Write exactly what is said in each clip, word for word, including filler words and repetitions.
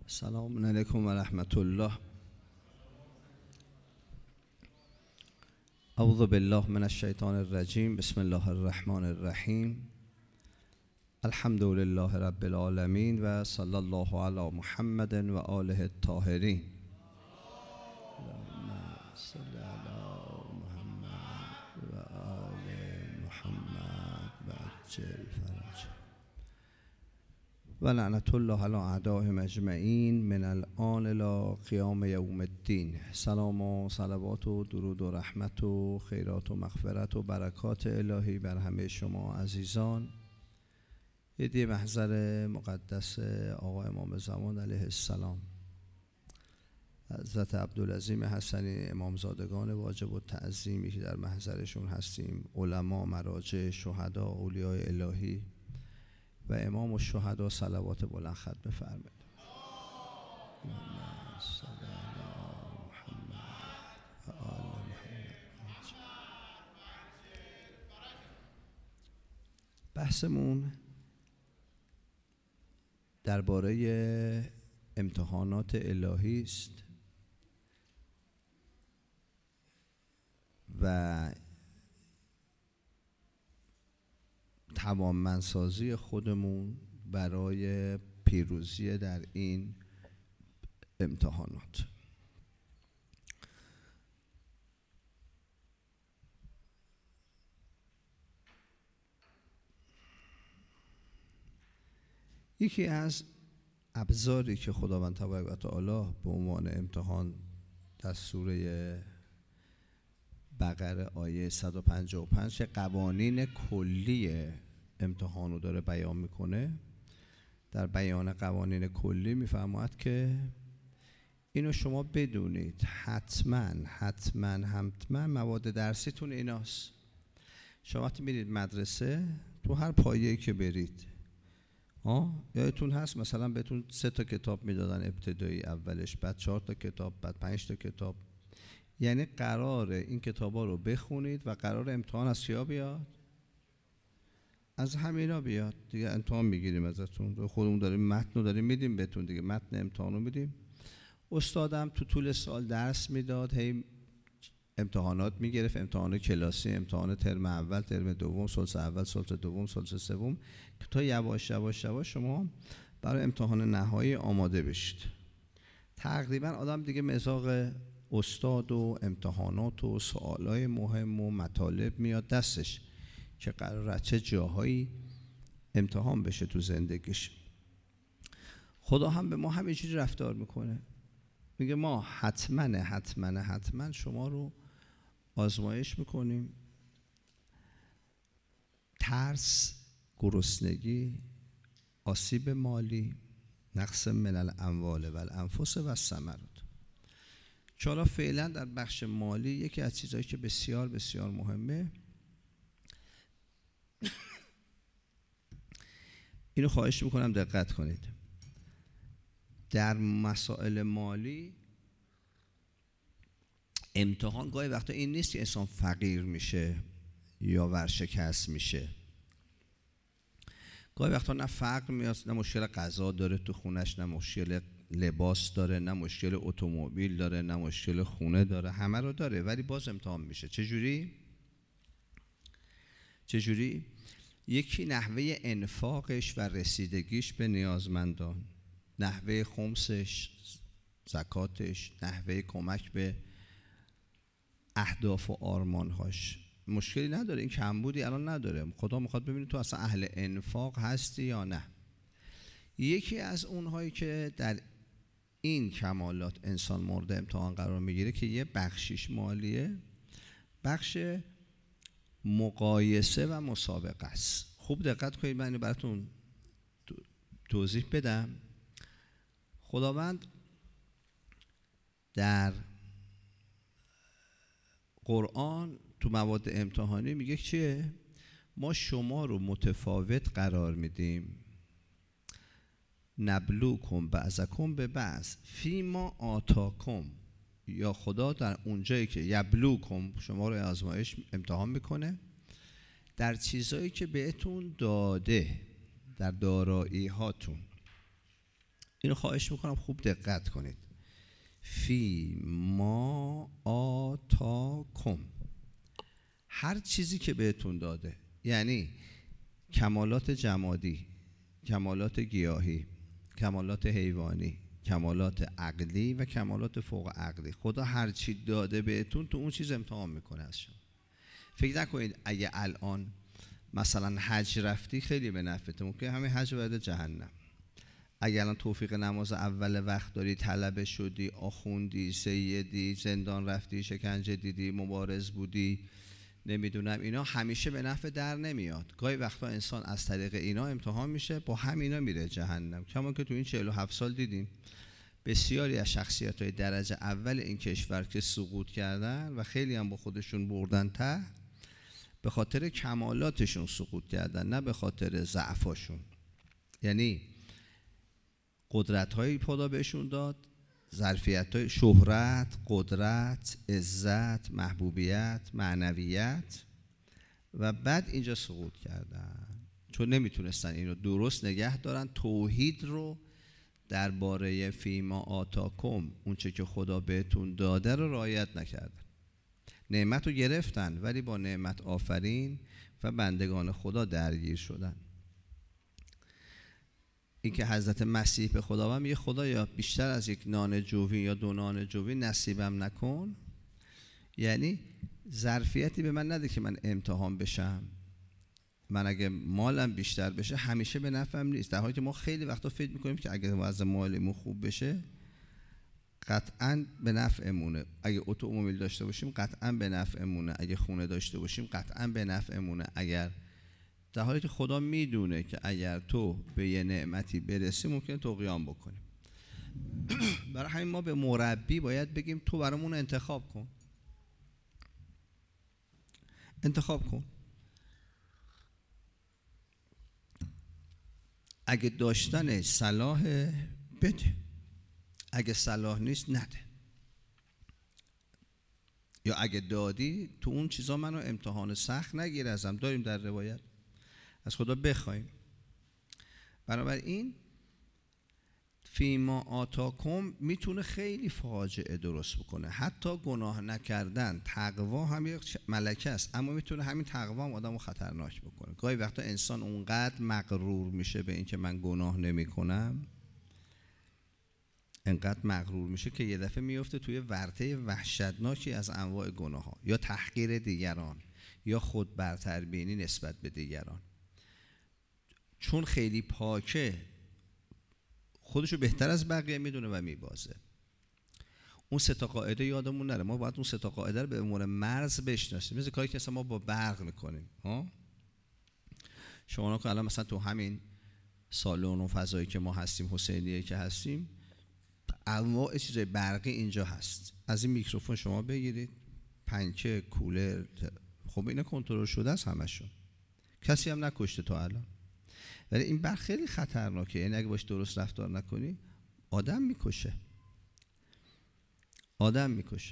سلام علیکم و رحمت الله. اعوذ بالله من الشیطان الرجیم. بسم الله الرحمن الرحیم. الحمد لله رب العالمین و صلی الله علی محمد و آله الطاهرین. اللهم صل علی محمد و آل محمد و عجل فرج و لعنت الله علی اعدائهم اجمعین من الآن الی قیام یوم الدین. سلام و صلوات و درود و رحمت و خیرات و مغفرت و برکات الهی بر همه شما عزیزان. هدیه محضر مقدس آقا امام زمان علیه السلام، حضرت عبدالعظیم حسنی امامزادگان واجب التعظیمی که در محضرشون هستیم، علما، مراجع، شهدا، اولیای الهی و امام الشهدا صلوات بلند ختم فرمایید. اللهم صل علی محمد و آل محمد. بحثمون درباره امتحانات الهی است و توانمندسازی خودمون برای پیروزی در این امتحانات. یکی از ابزاری که خداوند تبارک و تعالی به عنوان امتحان در سوره بقره آیه صد و پنجاه و پنج قوانین کلی امتحان رو داره بیان میکنه. در بیان قوانین کلی میفرماید که اینو شما بدونید، حتما حتما حتما مواد درسیتون ایناست. شما وقتی میرید مدرسه، تو هر پایه‌ای که برید، آه یادتون هست مثلا بهتون سه تا کتاب میدادن ابتدایی اولش، بعد چهار تا کتاب، بعد پنج تا کتاب. یعنی قراره این کتابا رو بخونید و قراره امتحان از چیا بیاد؟ از همینا بیاد دیگه. امتحان میگیریم ازتون، خودمون داریم متن رو داریم میدیم بهتون دیگه، متن امتحان رو میدیم. استادم تو طول سال درس میداد، هی امتحانات میگرفت، امتحان کلاسی، امتحان ترم اول، ترم دوم، سلس اول، سلس دوم، سلس سوم، که تا یواش یواش یواش شما برای امتحان نهایی آماده بشید. تقریبا آدم دیگه مزاق استاد و امتحانات و سوالای مهم و مطالب میاد دستش که قراره چه جاهایی امتحان بشه تو زندگیش. خدا هم به ما همینجوری رفتار میکنه، میگه ما حتما حتما حتما شما رو آزمایش میکنیم. ترس، گرسنگی، آسیب مالی، نقص من الاموال و الانفس و الثمرات. که حالا فعلا در بخش مالی یکی از چیزهایی که بسیار بسیار مهمه، اینو خواهش میکنم دقت کنید. در مسائل مالی امتحان گاهی وقتا این نیست که انسان فقیر میشه یا ورشکست میشه. گاهی وقتا نه فقر میاد، نه مشکل غذا داره تو خونش، نه مشکل لباس داره، نه مشکل اتومبیل داره، نه مشکل خونه داره، همه رو داره ولی باز امتحان میشه. چجوری؟ چجوری؟ یکی نحوه انفاقش و رسیدگیش به نیازمندان، نحوه خمسش، زکاتش، نحوه کمک به اهداف و آرمانهاش. مشکلی نداره، این کمبودی الان نداره. خدا میخواد ببینید تو اصلا اهل انفاق هستی یا نه. یکی از اونهایی که در این کمالات انسان مورد امتحان قرار میگیره که یه بخشیش مالیه، بخش مقایسه و مسابقه است. خوب دقت کنید، من اینو براتون توضیح بدم. خداوند در قرآن تو مواد امتحانی میگه چیه؟ ما شما رو متفاوت قرار میدیم، نبلوکم بعضکم به بعض فیما آتاکم. یا خدا در اونجایی که یبلوکم شما رو آزمایش امتحان میکنه در چیزایی که بهتون داده، در دارایی هاتون. اینو خواهش میکنم خوب دقت کنید. فی ما آتاکم، هر چیزی که بهتون داده، یعنی کمالات جمادی، کمالات گیاهی، کمالات حیوانی، کمالات عقلی و کمالات فوق عقلی، خدا هر چی داده بهتون تو اون چیز امتحان میکنه از شما. فکر نکنید اگه الان مثلا حج رفتی خیلی به نفعته، ممکن همین حج وارد جهنم. اگر الان توفیق نماز اول وقت داری، طلبه شدی، آخوندی، سیدی، زندان رفتی، شکنجه دیدی، مبارز بودی، نمیدونم اینا، همیشه به نفع در نمیاد. گاهی وقتا انسان از طریق اینا امتحان میشه، با همینا میره جهنم. کما که تو این چهل و هفت سال دیدیم بسیاری از شخصیت‌های درجه اول این کشور که سقوط کردن و خیلی هم با خودشون بردن ته، به خاطر کمالاتشون سقوط کردن، نه به خاطر ضعفاشون. یعنی قدرت‌های خدا بهشون داد، ظرفیت‌های شهرت، قدرت، عزت، محبوبیت، معنویت، و بعد اینجا سقوط کردن چون نمیتونستن اینو درست نگه دارن. توحید رو درباره فیما آتاکم، اون چه که خدا بهتون داده رو رعایت نکردن. نعمت رو گرفتن ولی با نعمت آفرین و بندگان خدا درگیر شدن. این که حضرت مسیح به خداوند میگه خدایا بیشتر از یک نان جوی یا دو نان جوی نصیبم نکن، یعنی ظرفیتی به من نده که من امتحان بشم. من اگه مالم بیشتر بشه همیشه به نفعم نیست، در حالی که ما خیلی وقتا فکر میکنیم که اگه وضع مالیمون خوب بشه قطعاً به نفعمونه، اگه اتومبیل داشته باشیم قطعاً به نفعمونه، اگه خونه داشته باشیم قطعاً به نفعمونه، اگر، در حالی که خدا میدونه که اگر تو به یه نعمتی برسی ممکنه طغیان بکنی. برای همین ما به مربی باید بگیم تو برامون انتخاب کن، انتخاب کن، اگه داشتن صلاح بده، اگه صلاح نیست نده، یا اگه دادی تو اون چیزا منو امتحان سخت نگیر ازم. داریم در روایت از خدا بخوایم. بنابراین فیما آتاکم میتونه خیلی فاجعه درست بکنه. حتی گناه نکردن، تقوا هم یک ملکه است، اما میتونه همین تقوا هم آدمو خطرناک بکنه. گاهی وقتا انسان اونقدر مغرور میشه به اینکه من گناه نمیکنم، انقدر مغرور میشه که یه دفعه میفته توی ورطه وحشتناکی از انواع گناه ها، یا تحقیر دیگران، یا خود برتربینی نسبت به دیگران. چون خیلی پاکه، خودشو بهتر از بقیه میدونه و میبازه. اون سه تا قاعده یادمون نره، ما باید اون سه تا قاعده رو به عنوان مرز بشناسیم. مثل کاری که مثلا ما با برق میکنیم. ها شما که الان مثلا تو همین سالن و فضایی که ما هستیم، حسینیه که هستیم، انواع چیزای برقی اینجا هست. از این میکروفون شما بگیرید، پنکه، کولر، خب اینا کنترل شده است همشون، کسی هم نکشته تا الان. ولی این برق خیلی خطرناکه، یعنی اگه باش درست رفتار نکنی آدم میکشه، آدم میکشه.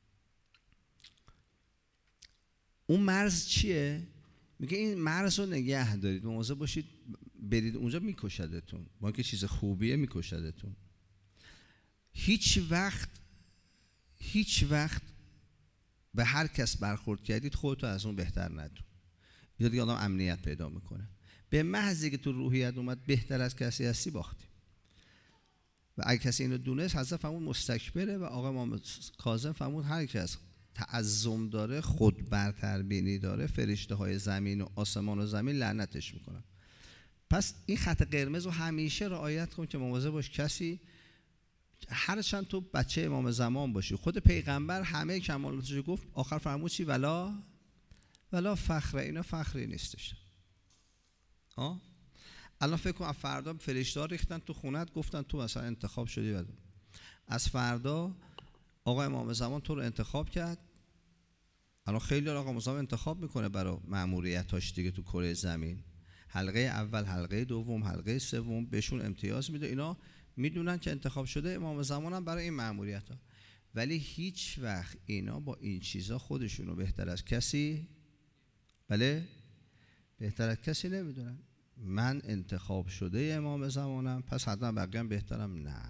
اون مرز چیه؟ میگه این مرز رو نگه دارید، مواظب باشید برید اونجا میکشدتون، با اینکه چیز خوبیه میکشدتون. هیچ وقت هیچ وقت به هر کس برخورد کردید خودتو از اون بهتر ندون. اینجا دیگه آدم امنیت پیدا میکنه. به محضی که تو روحیت اومد بهتر از کسی هستی باختی. و اگه کسی اینو دونست، حضرت فرمود مستکبره، و آقا امام کاظم فرمود هر کس تعظم داره، خود برتربینی داره، فرشته های زمین و آسمان و زمین لعنتش میکنن. پس این خط قرمز رو همیشه رعایت کن که مواظب باش کسی، هرچند تو بچه امام زمان باشی. خود پیغمبر همه کمالاتش گفت، آخر فرمود چی؟ ولا ولا فخر. اینا فخری نیستش. آه الان فکر کن از فردا فرشته‌ها ریختن تو خونت، گفتن تو مثلا انتخاب شدی، بعد از فردا آقا امام زمان تو رو انتخاب کرد. الان خیلی آقا امام زمان انتخاب میکنه برای مأموریتاش دیگه تو کره زمین، حلقه اول، حلقه دوم، حلقه سوم بهشون امتیاز میده. اینا میدونن که انتخاب شده امام زمان هم برای این مأموریت‌ها، ولی هیچ وقت اینا با این چیزا خودشونو بهتر از کسی، بله بهتر از کسی نمیدونن. من انتخاب شده امام زمانم، پس حتما بقیه هم بهترم. نه،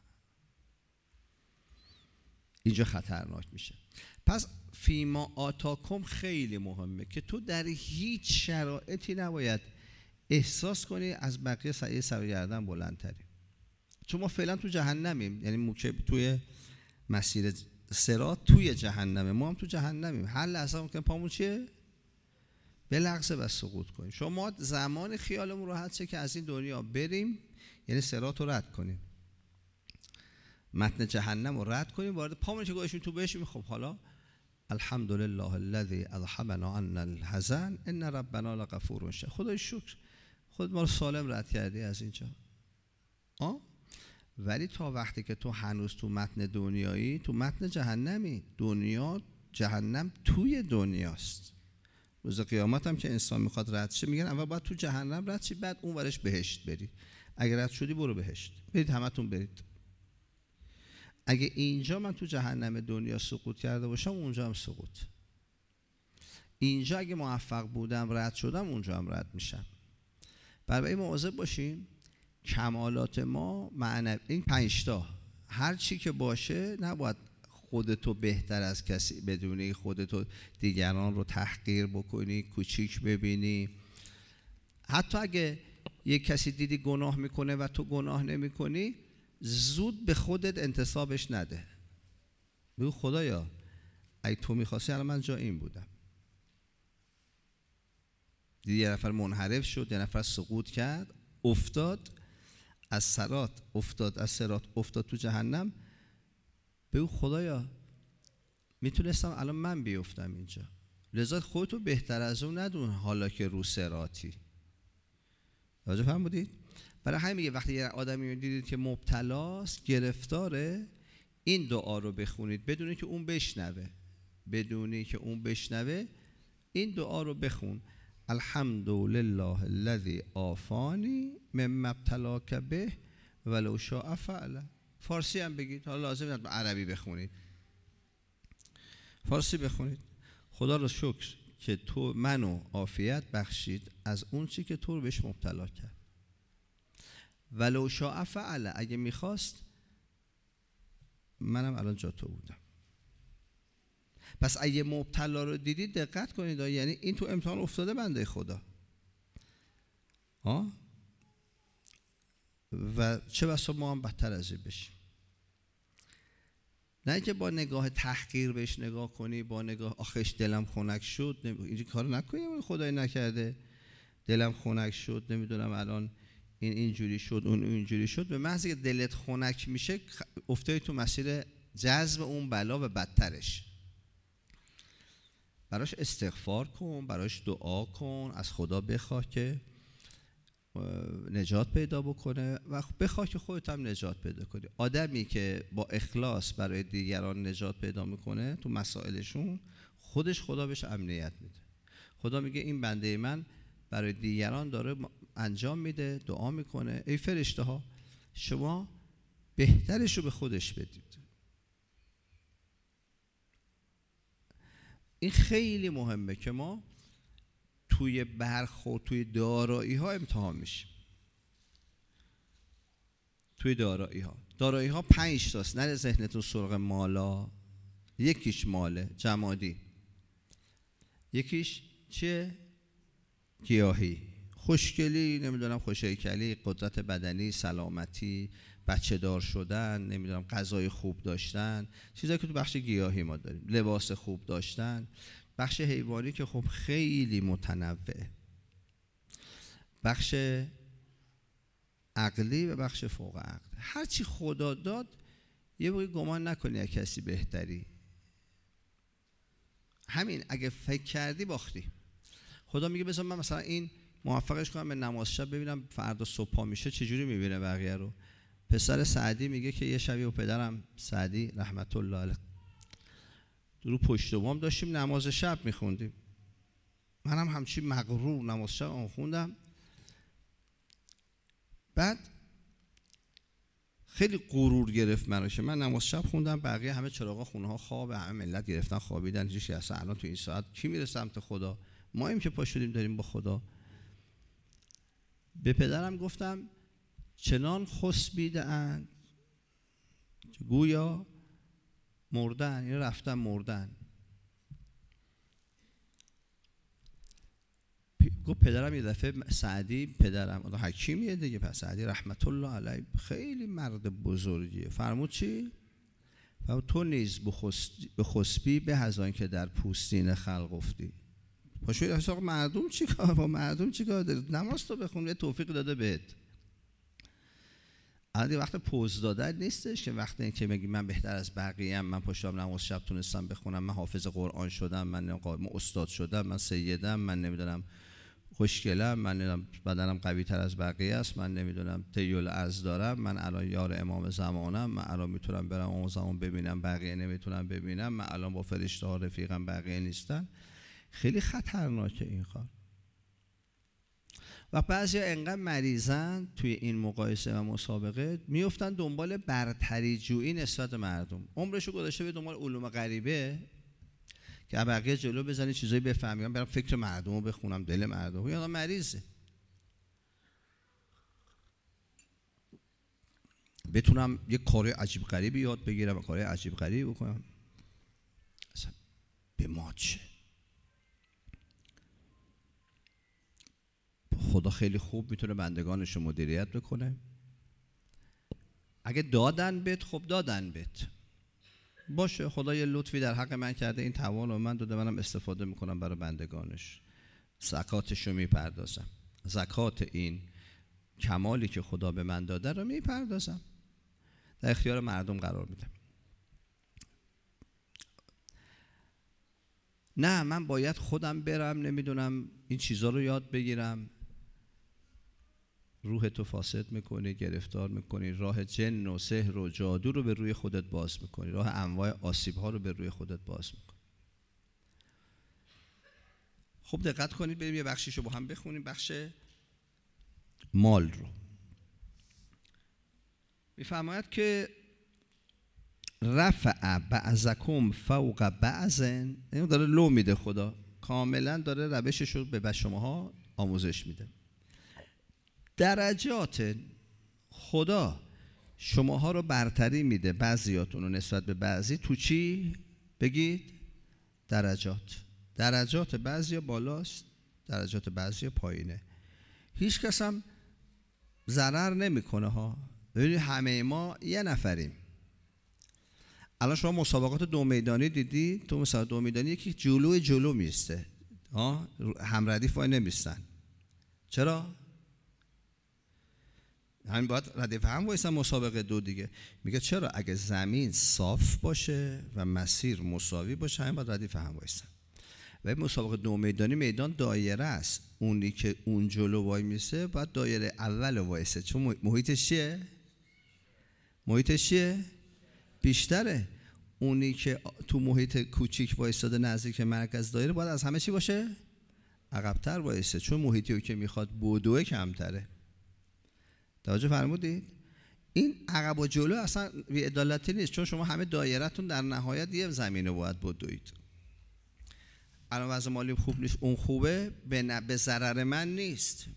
اینجا خطرناک میشه. پس فیما آتاکم خیلی مهمه که تو در هیچ شرایطی نباید احساس کنی از بقیه سعی سر گردن بلندتری، چون ما فعلا تو جهنمیم. یعنی موکب توی مسیر صراط توی جهنمه، ما هم تو جهنمیم. هر لحظه ممکن پامون چیه؟ بلغزه و سقوط کنیم. شما زمان خیالمون راحت شه که از این دنیا بریم، یعنی صراط رو رد کنیم، متن جهنم رو رد کنیم، وارد پامون که گوشیم تو بشیم. خب حالا الحمدلله الذی اذهبنا عنا الحزن ان ربنا لغفور شکور. خدای شکر خود ما رو سالم رد کردی از اینجا. آه؟ ولی تا وقتی که تو هنوز تو متن دنیایی، تو متن جهنمی. دنیا جهنم توی دنیاست. روز قیامت هم که انسان میخواد رد شه، میگن اول باید تو جهنم رد شی، بعد اون ورش بهشت برید. اگر رد شدی برو بهشت، برید همتون برید. اگه اینجا من تو جهنم دنیا سقوط کرده باشم، اونجا هم سقوط. اینجا اگه موفق بودم رد شدم، اونجا هم رد میشم. برای مواظب باشیم کمالات ما معنوی، این پنج تا هر چی که باشه نباید خودتو بهتر از کسی بدونی، خودتو دیگران رو تحقیر بکنی، کوچیک ببینی. حتی اگه یک کسی دیدی گناه میکنه و تو گناه نمیکنی، زود به خودت انتصابش نده. بگو خدایا اگه تو میخواستی الان من جا این بودم. دیدی یه نفر منحرف شد، یه نفر سقوط کرد، افتاد از صراط، افتاد از صراط افتاد تو جهنم، بگو خدایا میتونستم الان من بیفتم اینجا. لذا خودتو بهتر از اون ندون حالا که رو صراطی. واجه فهم بودید؟ برای همین میگه وقتی یه آدمی دیدید که مبتلاست، گرفتاره، این دعا رو بخونید بدونی که اون بشنوه. بدونی که اون بشنوه این دعا رو بخون. الحمدلله الذی عافانی مما ابتلاک به ولو شاء فعل. فارسی هم بگید، حالا لازم نیست عربی بخونید، فارسی بخونید. خدا رو شکر که تو منو عافیت بخشید از اون چی که تو رو بهش مبتلا کرد. ولو شاء فعل، اگه میخواست منم الان جا تو بودم. پس اگه مبتلا رو دیدید دقت کنید، یعنی این تو امتحان افتاده بنده خدا. ها؟ و چه بسا ما هم بدتر از این بشیم. نه که با نگاه تحقیر بهش نگاه کنی، با نگاه آخش دلم خنک شد، اینجوری کار نکنیم، خدای نکرده دلم خنک شد، نمیدونم الان این اینجوری شد اون اینجوری شد. به محض که دلت خنک میشه افتادی تو مسیر جذب اون بلا و بدترش. براش استغفار کن، براش دعا کن، از خدا بخواه که نجات پیدا بکنه و بخواه که خودت هم نجات پیدا کنی. آدمی که با اخلاص برای دیگران نجات پیدا میکنه تو مسائلشون، خودش خدا بهش امنیت میده. خدا میگه این بنده من برای دیگران داره انجام میده، دعا میکنه. ای فرشته ها شما بهترش رو به خودش بدید. این خیلی مهمه که ما توی برخورد توی دارایی ها امتحان میشیم. توی دارایی ها دارایی ها پنج تاست، نره ذهنتون سرغ مالا. یکیش ماله جمادی، یکیش چیه؟ گیاهی، خوشگلی، نمیدونم خوشهیکلی، قدرت بدنی، سلامتی، بچه دار شدن، نمیدونم غذای خوب داشتن، چیزایی که تو بخش گیاهی ما داریم. لباس خوب داشتن. بخش حیوانی که خب خیلی متنوعه. بخش عقلی و بخش فوق عقل. هرچی خدا داد یه موقع گمان نکنی از کسی بهتری. همین اگه فکر کردی باختی. خدا میگه بذار من مثلا این موفقش کنم به نماز شب، ببینم فردا صبح پا میشه چجوری میبینه بقیه رو. پسر سعدی میگه که یه شبی و پدرم سعدی رحمت الله علیه رو پشت بام داشتیم نماز شب میخوندیم. منم همچی مغرور نماز شب آن خوندم. بعد خیلی غرور گرفت منو که من نماز شب خوندم، بقیه همه چراغا خونه ها خوابه، همه ملت گرفتن خوابیدن، هیچ اصلا الان تو این ساعت کی میره سمت خدا؟ ما ایم که پا شدیم داریم با خدا. به پدرم گفتم چنان خسبیده‌اند گویا مردن، یعنی رفتن مردن. گفت پدرم یه دفعه سعدی، پدرم حکیمیه دیگه، پس سعدی رحمت الله علیه خیلی مرد بزرگیه، فرمود چی؟ فرمود تو نیز به خسبی به از آن که در پوستین خلق افتی. پاشوی رفت مردم چی کار با مردم چی کار داره؟ نماز تو بخون، یه توفیق داده بهت. الان وقت پوز دادن نیستش که وقت این که میگی من بهتر از بقیه ام، من پشتم نماز شب تونستم بخونم، من حافظ قرآن شدم، من استاد شدم، من سیدم، من نمیدونم خوشگلم، من نمیدونم بدنم قوی تر از بقیه است، من نمیدونم تیول عرض دارم، من الان یار امام زمانم، من الان میتونم برم امام زمان ببینم بقیه نمیتونم ببینم، من الان با فرشته ها رفیقم بقیه نیستن. خیلی خطرناکه این کار. و بعضی انقدر مریضن توی این مقایسه و مسابقه میفتن دنبال برتری جویی نسبت مردم، عمرشو گذاشته به دنبال علوم غریبه که بقیه جلو بزنی چیزایی بفهمیم، برام فکر مردمو بخونم، دل مردمو. یا مریضه. بتونم یه کار عجیب غریبی یاد بگیرم، کار عجیب غریبی بکنم، اصلا به ما چه؟ خدا خیلی خوب میتونه بندگانش رو مدیریت بکنه. اگه دادن بهت، خب دادن بهت باشه، خدا یه لطفی در حق من کرده، این توان رو من داده، منم استفاده میکنم برای بندگانش، زکاتش رو میپردازم، زکات این کمالی که خدا به من داده رو میپردازم، در اختیار مردم قرار میدم. نه من باید خودم برم نمیدونم این چیزا رو یاد بگیرم. روح تو فاسد میکنی، گرفتار میکنی، راه جن و سحر و جادو رو به روی خودت باز میکنی، راه انواع آسیب ها رو به روی خودت باز میکنی. خب دقت کنید، بریم یه بخشیشو با هم بخونیم، بخش مال رو. میفرماید که رفع بعضکم فوق بعض، این داره لو میده، خدا کاملا داره روشش رو به شماها آموزش میده. درجات، خدا شماها رو برتری میده، بعضیاتون رو نسبت به بعضی. تو چی؟ بگید درجات. درجات بعضی بالاست، درجات بعضی پایینه. هیچ کس هم ضرر نمیکنه ها. ببینید همه ما یه نفریم. الان شما مسابقات دو میدانی دیدی؟ تو مسابقات دو میدانی یکی جلو جلو میسته، ها، هم ردیف وای نمیستن. چرا؟ همین باید ردیف هم وایسن مسابقه دو دیگه. میگه چرا؟ اگه زمین صاف باشه و مسیر مساوی باشه، همین باید ردیف هم وایسن. و مسابقه دو میدانی میدان دایره است، اونی که اون جلو وای میسه باید دایره اول وایسه، چون محیطش چیه؟ محیطش چیه؟ بیشتره. اونی که تو محیط کوچیک وایساده نزدیک مرکز دایره باید از همه چی باشه؟ عقب‌تر وایسه، چون محیطی که میخواد بدوه کمتره. توجه فرمودید؟ این عقب و جلو اصلا بی‌عدالتی نیست، چون شما همه دایره‌تون در نهایت یه زمینه باید بدوید. الان وضع مالی خوب نیست، اون خوبه، به, به ضرر من نیست.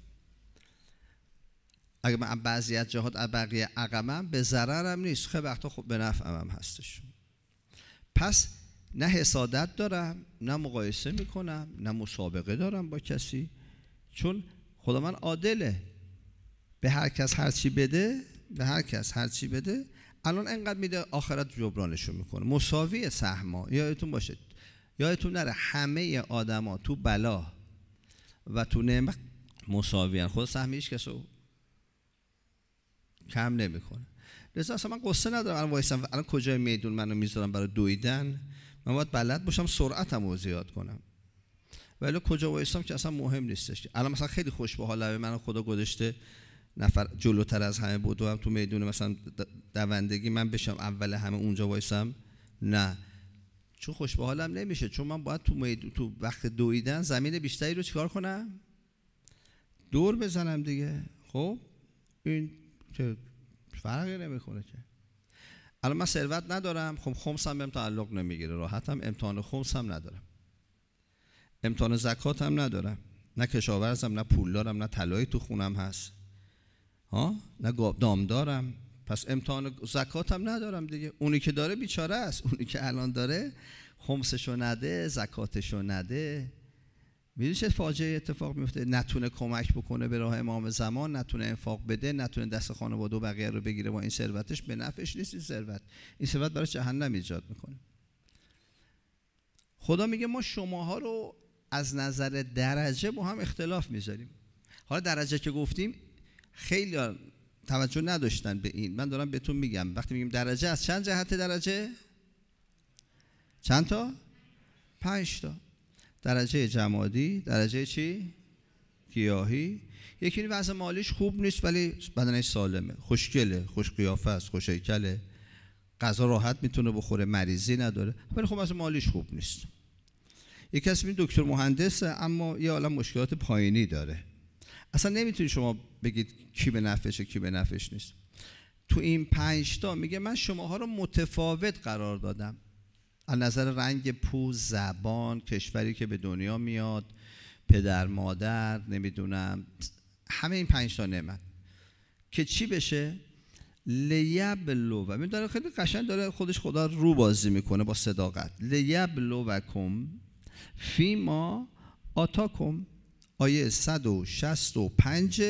اگه من بعضی از جهات از بقیه عقبم، به ضررم نیست، خیلی وقتا خب به نفعم هم هستش. پس نه حسادت دارم، نه مقایسه میکنم، نه مسابقه دارم با کسی، چون خدا من عادله، به هر کس هر چی بده، به هر کس هر چی بده. الان انقدر میده، آخرت جبرانشو میکنه، مساوی سهما. یادتون باشه، یادتون نره همه آدما تو بلا و تو نعمت مساویان، خدا سهم هیچ کسو کم نمیکنه. لذا اصلا من قصه ندارم الان وایسم الان کجای میدون منو میذارم برای دویدن، من باید بلد باشم سرعتمو زیاد کنم. ولی کجا وایسم که اصلا مهم نیستش. الان مثلا خیلی خوش به حال منو خدا گذاشته نفر جلوتر از همه بود و هم تو میدون مثلا دوندگی من بشم اول همه اونجا وایسم، نه، چون خوش به حالم نمیشه، چون من باید تو میدون تو وقت دویدن زمین بیشتری رو چیکار کنم؟ دور بزنم دیگه. خب این که فرقی نمیکنه که. الان من ثروت ندارم، خب خمسم بهم تعلق نمیگیره، راحتم، امتحان خمسم ندارم، امتحان زکاتم ندارم، نه کشاورزم، نه پولدارم، نه طلایی تو خونم هست، ها، نه دام دارم، پس امتحان زکاتم ندارم دیگه. اونی که داره بیچاره است، اونی که الان داره خمسشو نده، زکاتشو نده. میدونی چه فاجعه اتفاق میفته؟ نتونه کمک بکنه به راه امام زمان، نتونه انفاق بده، نتونه دست خانواده و بقیه رو بگیره با این ثروتش، به نفعش نیست این ثروت. این ثروت برای جهنم ایجاد میکنه. خدا میگه ما شماها رو از نظر درجه با هم اختلاف میذاریم. حالا درجه که گفتیم خیلی توجه نداشتن به این، من دارم بهتون میگم. وقتی میگیم درجه، از چند جهت درجه؟ چند تا؟ پنج تا. درجه جمادی، درجه چی؟ گیاهی. یکی این وضع مالیش خوب نیست ولی بدنش سالمه، خوشگله، خوش قیافه است، خوش هیکله، غذا راحت میتونه بخوره، مریضی نداره، ولی خب وضع مالیش خوب نیست. یک کسی این دکتر مهندسه اما یه عالم مشکلات پایینی داره. اصلا نمیتونی شما بگید کی به نفعشه کی به نفعش نیست. تو این پنج تا میگه من شماها رو متفاوت قرار دادم از نظر رنگ پوست، زبان، کشوری که به دنیا میاد، پدر مادر، نمیدونم، همه این پنج تا نعمت که چی بشه؟ لیبلو. و می داره خیلی قشنگ داره خودش خدا رو بازی میکنه با صداقت. لیبلوکم فیما آتاکم. آیه صد و شصت و پنج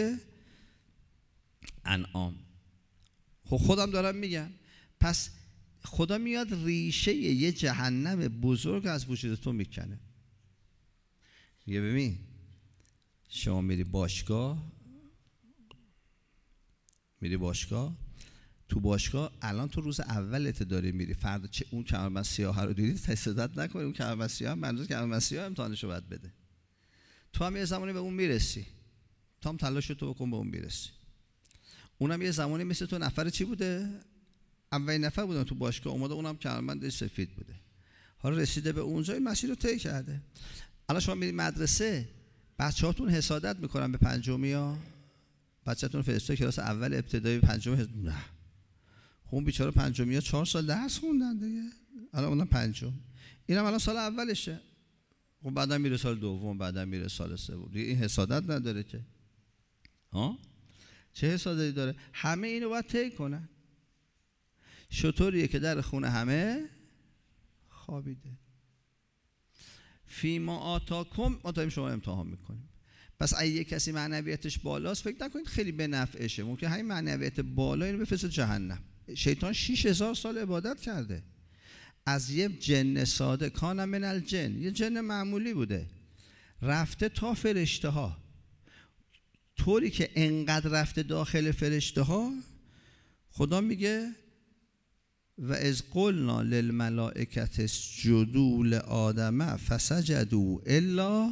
انعام. خب خودم دارم میگم، پس خدا میاد ریشه یه جهنم بزرگ از وجود تو میکنه. میگه ببین شما میری باشگاه، میری باشگاه، تو باشگاه الان تو روز اولت داری میری، فردا چه اون کمربند سیاه رو دیدی تستادت نکنی، اون کمربند سیاه هم منظور کمربند سیاه امتحانشو باید بده. تو هم یه زمانی به اون میرسی، تو هم تلاشتو تو بکن به اون میرسی. اونم یه زمانی مثل تو نفر چی بوده؟ اولین نفر بودن تو باشگاه اومده، اونم کمربند سفید بوده. حالا رسیده به اونجا این مسیر رو طی کرده. الان شما میرید مدرسه، بچه‌هاتون حسادت میکنن به پنجمیا، بچه‌تون فرستاد کلاس اول ابتدایی پنجم حس... نه خون بیچاره پنجمیا چهار سال درس خوندن دیگه، الان اونم پنجم، اینم الان سال اولشه، خب بعدا میره سال دوم، بعدا میره سال سوم دیگه. این حسادت نداره که، ها چه حسادتی داره؟ همه اینو باید طی کنن. شطوریه که در خونه همه خوابیده. فیما آتاکم، ما داریم شما امتحان میکنیم. پس اگه یک کسی معنویتش بالاست فکر نکنید خیلی به نفعشه، ممکن همین معنویت بالا اینو بفرسته جهنم. شیطان شش هزار سال عبادت کرده از یه جن ساده، کان من الجن، یه جن معمولی بوده، رفته تا فرشته ها، طوری که انقدر رفته داخل فرشته ها خدا میگه و اذ قلنا للملائکة اسجدوا لآدم فسجدوا الا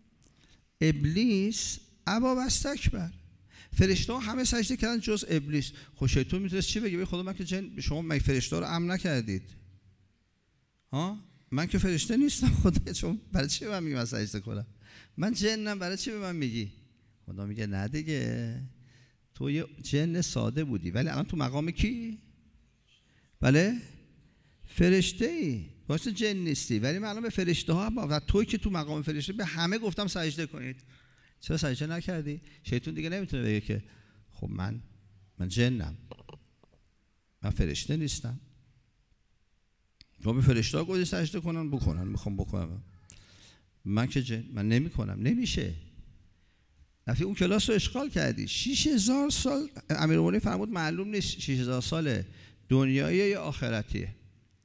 ابلیس ابی واستکبر. فرشته ها همه سجده کردن جز ابلیس. خب شیطان میتونست چی بگه؟ خدا من که جن، شما من فرشته رو امر نکردید، ها من که فرشته نیستم خدا، چون برای چی به من میگی من سجده کنم؟ من جنم، برای چی به من میگی؟ خدا میگه نه دیگه، تو یه جن ساده بودی ولی الان تو مقام کی؟ بله فرشته ای، باشه جن نیستی ولی من الان به فرشته ها و توی که تو مقام فرشته به همه گفتم سجده کنید، چرا سجده نکردی؟ شیطان دیگه نمیتونه بگه که خب من من جنم، من فرشته نیستم. تو به فرشته ها گفتی سجده کنن، بکنن، میخوام بکنم، من که جن من نمی کنم. نمیشه. رفتی اون کلاس رو اشغال کردی. شش هزار سال امیرالمومنین فرمود معلوم نیست شش هزار سال دنیاییه یا آخرتیه.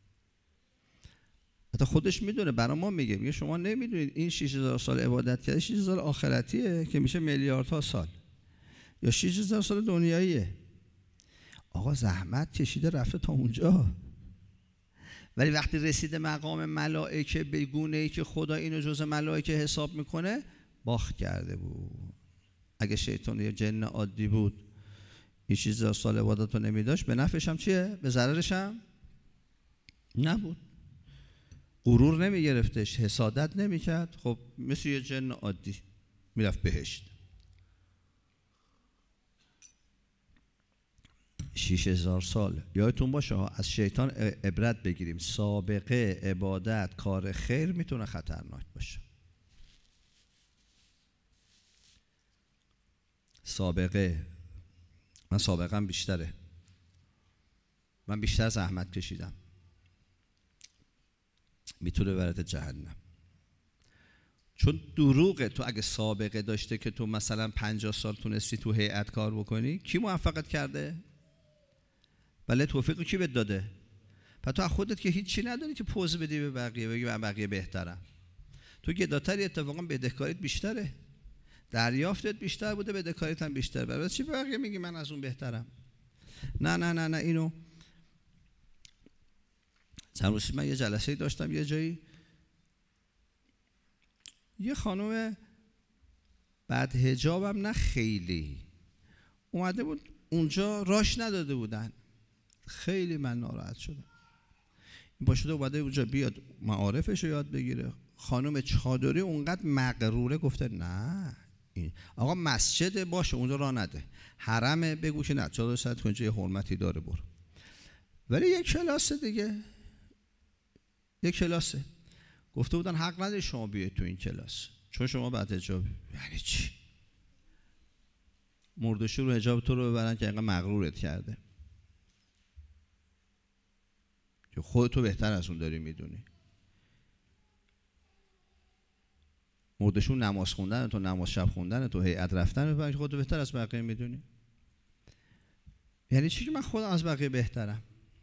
حتی خودش میدونه، برای ما میگه، میگه شما نمیدونید این شش هزار سال عبادت کرده شش هزار آخرتیه که میشه میلیاردها سال، یا شش هزار سال دنیاییه. آقا زحمت کشیده رفته تا اونجا، ولی وقتی رسیده مقام ملائکه به گونه‌ای که خدا اینو جزء ملائکه حساب میکنه، باخت کرده بود. اگه شیطان یه جن عادی بود این شش هزار سال عبادت رو نمیداشت، به نفعش هم چیه؟ به ضررش هم نبود. غرور نمیگرفتش، حسادت نمیکرد، خب مثل یه جن عادی میرفت بهشت. شش هزار سال. یادتون باشه ها، از شیطان عبرت بگیریم. سابقه عبادت، کار خیر میتونه خطرناک باشه. سابقه، من سابقم بیشتره، من بیشتر زحمت کشیدم، میتونه برات جهنم. چون دروغه. تو اگه سابقه داشته که تو مثلا پنجاه سال تونستی تو هیئت کار بکنی، کی موفقت کرده؟ بله توفیق کی بهت داده؟ پس تو از خودت که هیچی نداری که پوز بدی به بقیه بگی من بقیه بهترم. تو گداتری، اتفاقا بدهکاریت بیشتره، دریافتت بیشتر بوده، بدهکاریت هم بیشتر. برای چی به بقیه میگی من از اون بهترم؟ نه نه نه نه اینو چند روز من یه جلسه داشتم یه جایی، یه خانم بعد حجابم نه خیلی اومده بود اونجا، راش نداده بودن، خیلی من ناراحت شدم. این باشده اومده اونجا بیاد معارفش رو یاد بگیره، خانم چادری اونقدر مغروره گفته نه این آقا مسجد باشه اونجا راه نده، حرمه بگو که نه چادر ساعت کنجا یه حرمتی داره برو. ولی یک کلاسه دیگه، یک کلاسه گفته بودن حق نداری شما بیاید تو این کلاس چون شما بعد حجاب. یعنی چی؟ مردشور رو حجاب تو رو ببرن که اینقدر مغرورت کرده که خودتو بهتر از اون داری میدونی. مردشور نماز خوندن تو، نماز شب خوندن تو، هیئت رفتن ببرن که خودتو بهتر از بقیه میدونی. یعنی چی که من خودم از بقیه بهترم؟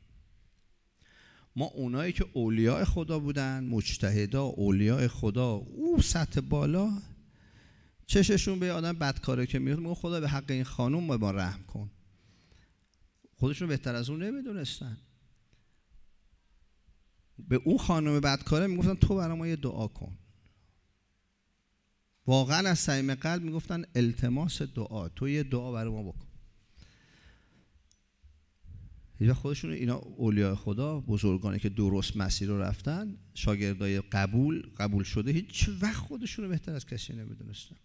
ما اونایی که اولیاء خدا بودن، مجتهدا، اولیاء خدا، او سطح بالا، چششون به آدم بدکاره که میاد میگن خدا به حق این خانم ما رحم کن، خودشون بهتر از اون نمیدونستن. به اون خانم بدکاره میگفتن تو برای ما یه دعا کن. واقعا از صمیم قلب میگفتن التماس دعا، تو یه دعا برای ما بکن. یا خودشون اینا اولیاء خدا، بزرگانی که درست مسیر رو رفتن، شاگردای قبول قبول شده، هیچ وقت خودشون رو بهتر از کسی نمیدونستن.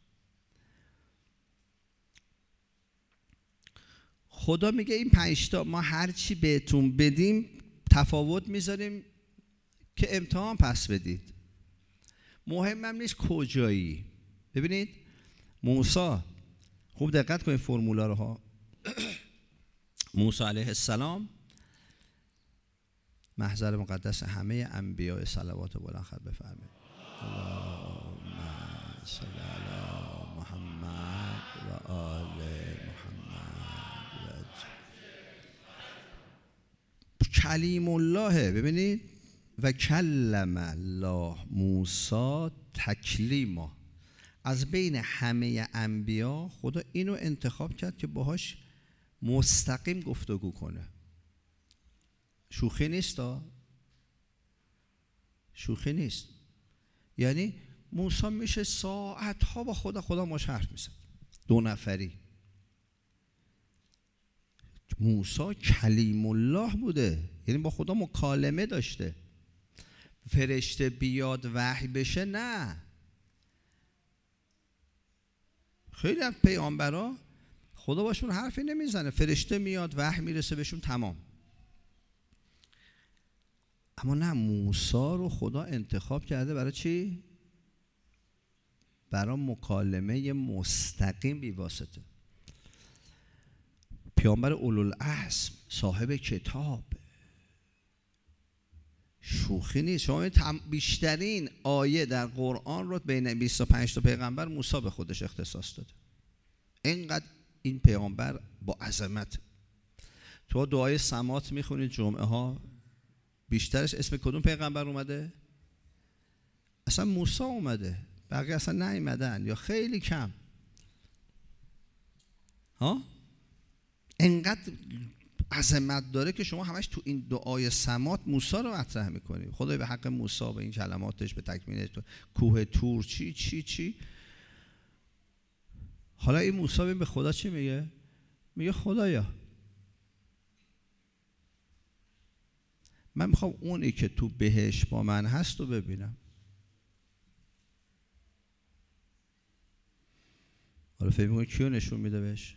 خدا میگه این پنج تا ما هر چی بهتون بدیم تفاوت میذاریم که امتحان پس بدید. مهمم نیست کجایی. ببینید موسی، خوب دقت کنید فرمولا رو ها. موسی علیه السلام محضر مقدس همه انبیاء، صلوات بلند خط بفرمایید. اللهم صل علی محمد و آل محمد. کلیم الله. ببینید و کلم الله موسی تکلیما. از بین همه انبیا خدا اینو انتخاب کرد که باهاش مستقیم گفتگو کنه. شوخی نیست ها، شوخی نیست. یعنی موسی میشه ساعت ها با خدا خدا ماش حرف میزد، دو نفری. موسی کلیم الله بوده، یعنی با خدا مکالمه داشته. فرشته بیاد وحی بشه نه. خیلی از پیامبرا خدا باشون حرفی نمیزنه، فرشته میاد وحی میرسه بهشون تمام. اما نه، موسی رو خدا انتخاب کرده برای چی؟ برای مکالمه مستقیم بی واسطه. پیامبر اولوالعزم، صاحب کتاب، شوخی نیست. شما بیشترین آیه در قرآن رو بین بیست و پنج تا پیغمبر موسی به خودش اختصاص داده. اینقدر این پیامبر با عظمت. تو دعای سمات میخونید جمعه ها، بیشترش اسم کدوم پیغمبر اومده؟ اصلا موسی اومده، بقیه اصلا نیومدن یا خیلی کم. ها؟ اینقدر عظمت داره که شما همش تو این دعای سمات موسی رو مطرح میکنید. خدای به حق موسی، به این کلماتش، به تکمیل کوه طور، چی چی چی. حالا این موسی به خدا چی میگه؟ میگه خدایا من میخوام اونی که تو بهش با من هست رو ببینم. حالا فکر میکنی کیو نشون میده بهش؟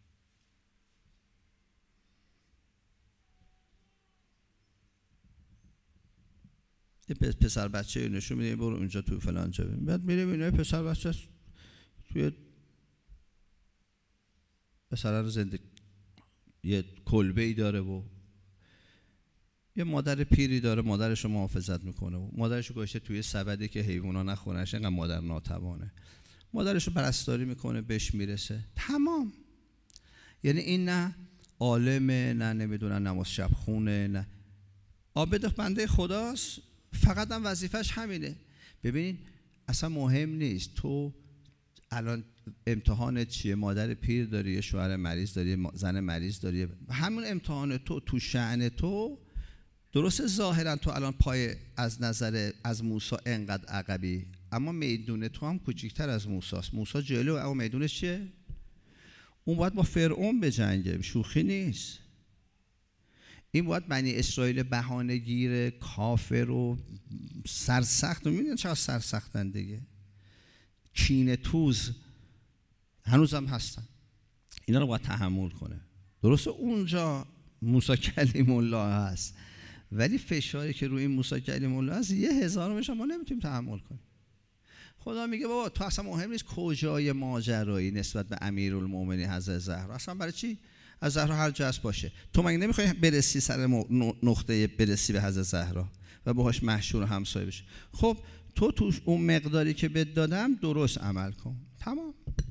یه پسر بچه نشون میده برو اونجا تو فلان جا. بعد میره میبینه پسر بچه توی پسر رو زندگی یه کلبه ای داره و یه مادر پیری داره، مادرش رو محافظت میکنه و مادرش رو گذاشته توی سبدی که حیونا نخورنش، اینقدر مادر ناتوانه. مادرش رو پرستاری میکنه، بهش میرسه، تمام. یعنی این نه عالمه، نه نمیدونن نماز شب خونه، نه عابد بنده خداست، فقط هم وظیفش همینه. ببینید اصلا مهم نیست تو الان امتحانت چیه، مادر پیر داری، یه شوهر مریض داری، زن مریض داری، همون امتحان تو تو شأن تو. درسته ظاهرا تو الان پای از نظر از موسی انقدر عقبی، اما میدون تو هم کوچیکتر از موسی است. موسی جلو، اما میدونش چیه؟ اون باید با فرعون بجنگه، شوخی نیست. این باید بنی اسرائیل بهانه گیر، کافر و سرسخت، و میدونن چقدر سرسختن دیگه، کینه توز هنوز هم هستن، اینا رو باید تحمل کنه. درسته اونجا موسی کلیم الله هست، ولی فشاری که روی این موسی کلیم الله هست یه هزارمش ما نمیتونیم تحمل کنیم. خدا میگه بابا تو اصلا مهم نیست کجای ماجرایی نسبت به امیرالمومنین حضرت زهرا، اصلا برای چی از زهرا هر جا باشه؟ تو مگه نمیخوای برسی سر نقطه برسی به حضرت زهرا و باهاش محشور و همسایه بشی؟ خب تو تو اون مقداری که بهت دادم درست عمل کن، تمام.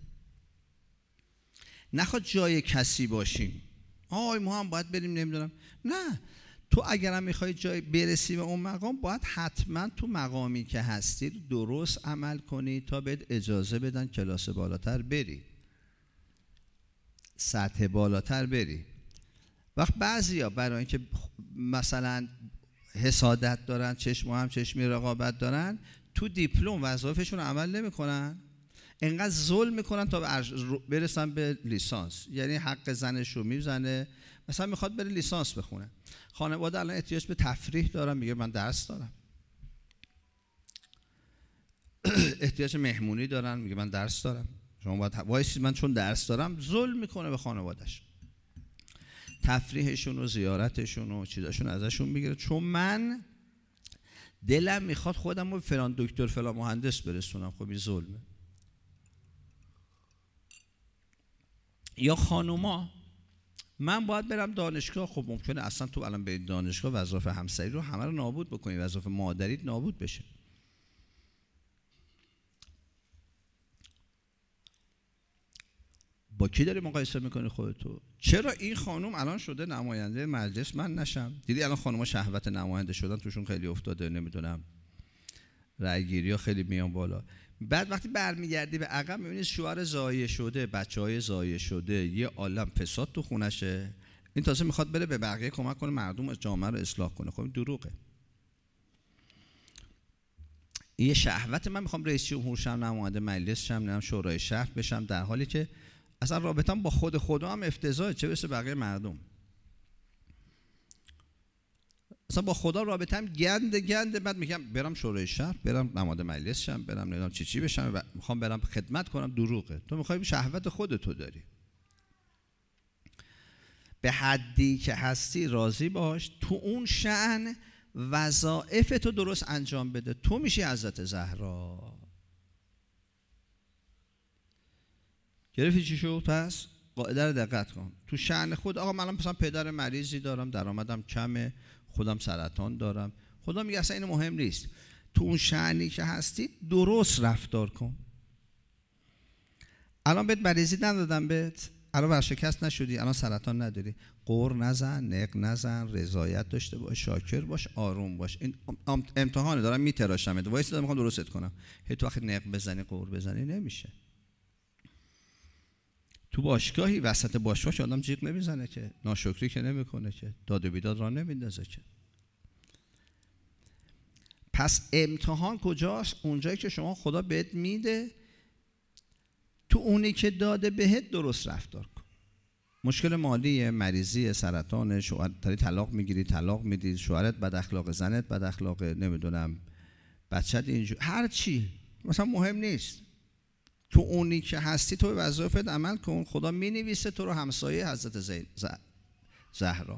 نخواد جای کسی باشیم، آی ما هم باید بریم نمیدونم، نه. تو اگرم میخوای جای برسی به اون مقام، باید حتما تو مقامی که هستی درست عمل کنی تا بهت اجازه بدن کلاس بالاتر بری، سطح بالاتر بری. وقت بعضیا برای اینکه مثلا حسادت دارن، چشم هم چشمی رقابت دارن، تو دیپلم وظایفشون عمل نمیکنن، انقدر ظلم میکنن تا برسن به لیسانس. یعنی حق زنش رو میزنه، مثلا میخواد بره لیسانس بخونه، خانواده الان احتیاج به تفریح دارن، میگه من درس دارم. احتیاج مهمونی دارن، میگه من درس دارم. شما باید وایسید من چون درس دارم. ظلم میکنه به خانوادهش، تفریحشون و زیارتشون و چیزاشون ازشون میگیره، چون من دلم میخواد خودم رو فلان دکتر فلان مهندس برسونم. خب این ظلمه. یا خانوما، من باید برم دانشگاه. خب ممکنه اصلا تو الان به دانشگاه وظایف همسری رو همه رو نابود بکنی، وظایف مادریت نابود بشه. با کی داری مقایسه میکنی خودتو؟ چرا این خانوم الان شده نماینده مجلس، من نشم؟ دیدی الان خانوما شهوت نماینده شدن توشون خیلی افتاده، نمیدونم رای گیری ها خیلی میان بالا. بعد وقتی برمیگردی به عقب میبینی شوهر ضایع شده، بچهای ضایع شده، یه عالم فساد تو خونشه، این تازه میخواد بره به بقیه کمک کنه مردم جامعه رو اصلاح کنه. خب این دروغه. این شهوت من میخوام رئیس جمهور شم، نماینده مجلس شم، نمیدونم شورای شهر بشم، در حالی که اصلا رابطه‌ام با خود خدا هم افتضاحه، چه برسه بقیه مردم. اصلا با خدا رابطه‌ام گند گند. بعد میگم برم شورای شهر، برم نماینده مجلس شم، برم نمیدونم چی چی بشم، میخوام برم خدمت کنم. دروغه. تو میخوای شهوت خودتو داری. به حدی که هستی راضی باش، تو اون شأن وظایف تو درست انجام بده، تو میشی حضرت زهرا. گرفتی چی شد؟ پس قاعده رو دقت کن. تو شأن خود، آقا من مثلا پدر مریضی دارم، درآمدم کمه، خودم سرطان دارم، خدا میگه اصلا این مهم نیست. تو اون شأنی که هستی درست رفتار کن. الان بهت مریضی ندادم، بهت الان ورشکست نشدی، الان سرطان نداری، قور نزن، نق نزن، رضایت داشته باش، شاکر باش، آروم باش. این امتحانه، دارم میتراشمت، وایس دارم میخوام درستت کنم. هی تو وقتی نق بزنی قور بزنی نمیشه. تو باشگاهی وسط باشگاه آدم جیغ نمیزنه که، ناشکری که نمیکنه که، داد و بیداد را نمیندازه که. پس امتحان کجاست؟ اونجایی که شما خدا بهت میده، تو اونی که داده بهت درست رفتار کن. مشکل مالی، مریضی، سرطان، شوهر داری طلاق میگیری، طلاق میدی، شوهرت بد اخلاق، زنت بد اخلاق، نمیدونم بچت اینجور، هر چی مثلا مهم نیست. تو اونی که هستی تو به وظایفت عمل کن. خدا مینویسه تو رو همسایه حضرت زهرا.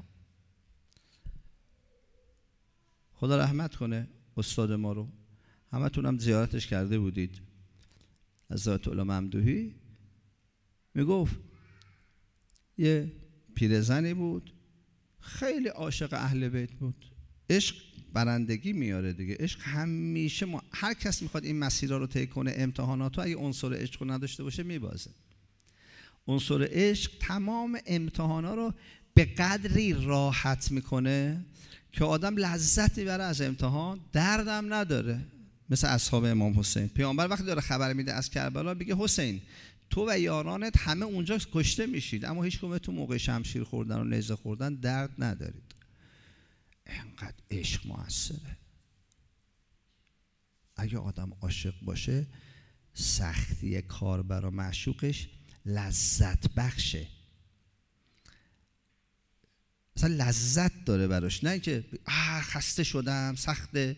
خدا رحمت کنه استاد ما رو، همه تونم زیارتش کرده بودید. حضرت الله ممدوحی میگفت یه پیرزنی بود خیلی عاشق اهل بیت بود. عشق برندگی میاره دیگه. عشق همیشه ما هر کس میخواد این مسیرها رو طی کنه، امتحانات رو اگه عنصر عشق رو نداشته باشه میبازه. عنصر عشق تمام امتحانا رو به قدری راحت میکنه که آدم لذت میبره از امتحان، دردم نداره. مثل اصحاب امام حسین، پیامبر وقتی داره خبر میده از کربلا بگه حسین تو و یارانت همه اونجا کشته میشید اما هیچ کدومتون موقع شمشیر خوردن و نیزه خوردن درد ندارید. اینقدر عشق موثره. اگه آدم عاشق باشه سختی کار برا معشوقش لذت بخشه، مثلا لذت داره براش، نه که آه خسته شدم سخته.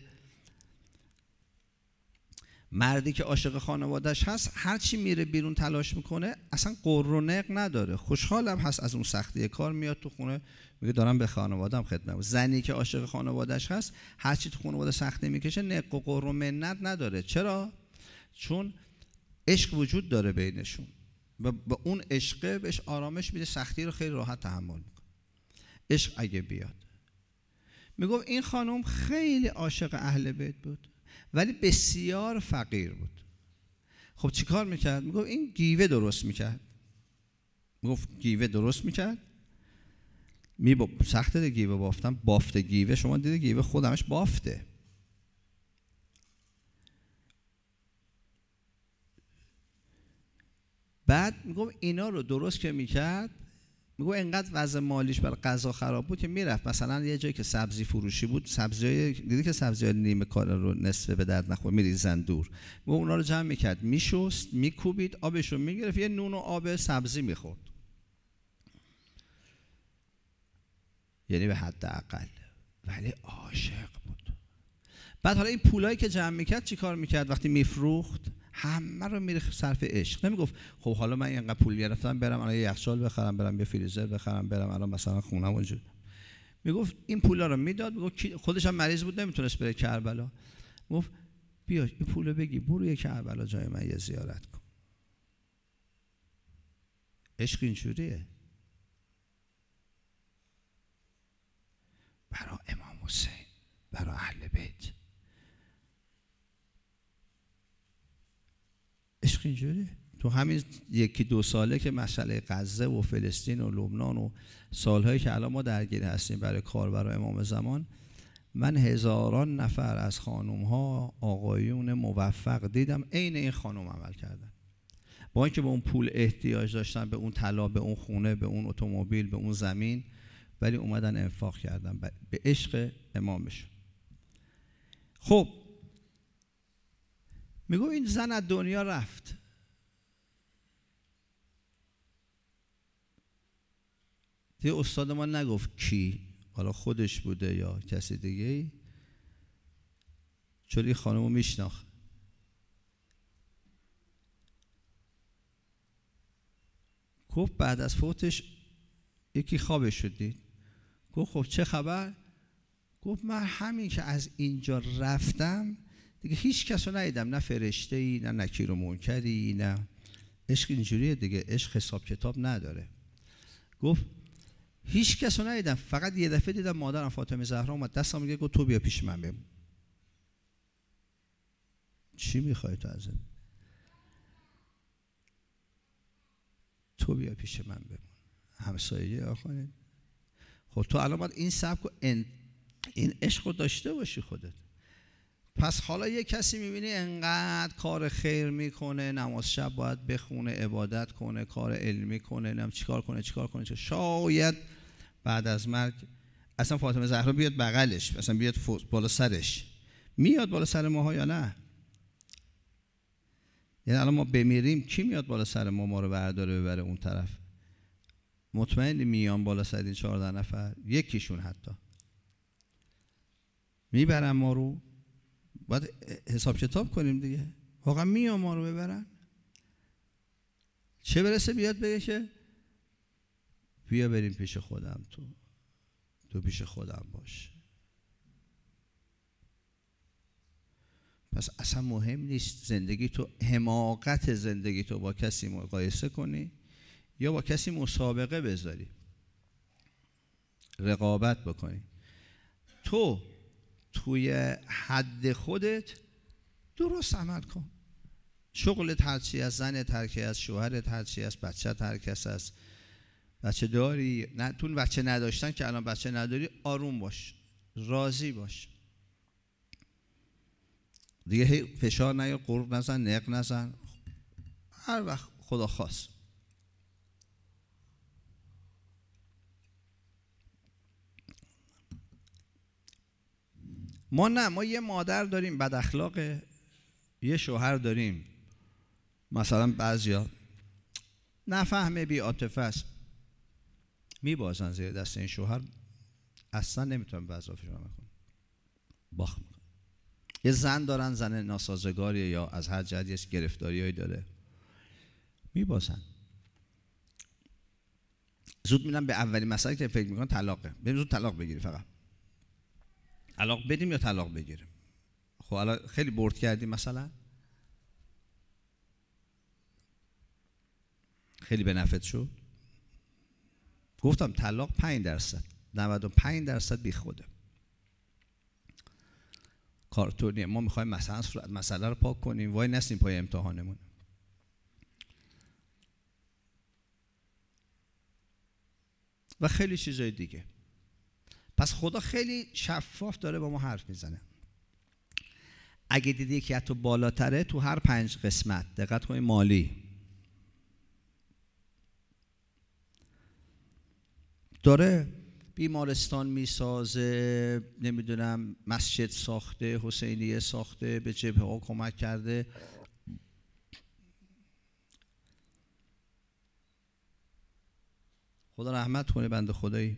مردی که عاشق خانواده‌اش هست هر چی میره بیرون تلاش میکنه اصلا قر و نق نداره، خوشحالم هست از اون سختی کار، میاد تو خونه میگه دارم به خانواده‌ام خدمت. زنی که عاشق خانواده‌اش هست هر چی تو خانواده سختی میکشه نق و قر و منت نداره. چرا؟ چون عشق وجود داره بینشون و با اون عشق بهش آرامش میده، سختی رو خیلی راحت تحمل میکنه. عشق اگه بیاد. میگم این خانم خیلی عاشق اهل بیت بود ولی بسیار فقیر بود. خب چی کار میکرد؟ میگفت این گیوه درست میکرد. میگفت گیوه درست میکرد. میبا سخته گیوه بافتم، بافت گیوه شما دیده گیوه خودمش بافته. بعد میگفت اینا رو درست که میکرد، میگو انقدر وضع مالیش برای غذا خراب بود که میرفت مثلا یه جایی که سبزی فروشی بود، سبزیای دیدی که سبزیای نیمه کار رو نصفه به درد نخور میریزن دور، میگو اونا رو جمع میکرد، میشست، میکوبید، آبش رو میگرفت، یه نون و آب سبزی میخورد، یعنی به حد اقل، ولی عاشق بود. بعد حالا این پولایی که جمع میکرد چی کار میکرد؟ وقتی میفروخت همه رو میره صرف عشق. نمیگفت خب حالا من اینقدر پول گرفتم برم الان یه یخچال بخرم، برم یه فریزر بخرم، برم الان مثلا خونم اونجا. میگفت این پولا رو میداد. میگفت خودش هم مریض بود نمیتونست بره کربلا، میگفت بیا این پولو بگی برو یه کربلا جای من یه زیارت کن. عشق اینجوریه. برای امام حسین، برای اهل بیت عشق اینجوریه. تو همین یکی دو ساله که مسئله غزه و فلسطین و لبنان و سالهایی که الان ما درگیر هستیم برای کار برای امام زمان، من هزاران نفر از خانم ها آقایون موفق دیدم عین این خانم عمل کردن، با اینکه به اون پول احتیاج داشتن، به اون طلا، به اون خونه، به اون اتومبیل، به اون زمین، ولی اومدن انفاق کردن به عشق امامشون. خب میگو این زن از دنیا رفت، دیگه استاد ما نگفت کی، حالا خودش بوده یا کسی دیگه ای، چون این خانمو میشناخت. گفت بعد از فوتش یکی خوابش شد دید، گفت خب چه خبر؟ گفت من همین که از اینجا رفتم دیگه هیچ کس رو ندیدم، نه فرشته ای، نه نکیر و منکری، نه. عشق اینجوریه دیگه، عشق حساب کتاب نداره. گفت هیچ کس رو ندیدم، فقط یه دفعه دیدم مادرم فاطمه زهرا اومد دستم میگه گفت تو بیا پیش من بمون. چی میخوای تو ازم؟ تو بیا پیش من بمون، همسایه آخه. خب تو الان باید این سبک و این عشق رو داشته باشی خودت. پس حالا یه کسی میبینی انقدر کار خیر میکنه، نماز شب باید بخونه، عبادت کنه، کار علمی کنه، نم چیکار کنه چیکار کنه چیکار. شاید بعد از مرگ اصلا فاطمه زهرا بیاد بغلش، اصلا بیاد بالا سرش. میاد بالا سر ماها یا نه؟ یعنی الان ما بمیریم کی میاد بالا سر ما ما رو برداره ببره اون طرف؟ مطمئنی میان بالا سر این چهارده نفر؟ یکیشون حتی میبرن ما رو؟ باید حساب کتاب کنیم دیگه. واقعا میان ما رو ببرن؟ چه برسه بیاد بگه که بیا بریم پیش خودم، تو تو پیش خودم باش. پس اصلا مهم نیست زندگی تو، حماقت زندگی تو با کسی مقایسه کنی یا با کسی مسابقه بذاری، رقابت بکنی. تو توی حد خودت درست عمل کن. شغلت هرچی از، زنت هرکی از، شوهرت هرچی از، بچه‌ت هرکس از، بچه داری نه تو بچه نداشتن که الان بچه نداری، آروم باش، راضی باش دیگه، هی فشار نیار، قرب نزن، نق نزن، هر وقت خدا خواست. ما نه، ما یه مادر داریم بد اخلاقه، یه شوهر داریم مثلا بعضیا نفهمه، بی عاطفه است، میبازن زیر دست این شوهر، اصلا نمیتونن وظایفشون رو بکنن، باخ میکنن. یه زن دارن، زن ناسازگاریه یا از هر جهتی گرفتاریایی داره، میبازن. زود میرن به اولین مسئله که فکر میکنن طلاقه، بریم زود طلاق بگیری، فقط طلاق بدیم یا طلاق بگیریم. خب الان خیلی برد کردیم، مثلا خیلی به نفعت شد. گفتم طلاق پنج درصد، نود و پنج درصد بی خوده، کارتونیه. ما میخوایم مثلا مسئله رو پاک کنیم، وای نستیم پای امتحانمون. و خیلی چیزای دیگه. پس خدا خیلی شفاف داره با ما حرف میزنه. اگه دیدی که حتی بالاتره، تو هر پنج قسمت دقت کنید، مالی داره، بیمارستان میسازه، نمیدونم مسجد ساخته، حسینیه ساخته، به جبهه ها کمک کرده، خدا رحمت کنه بنده خدایی.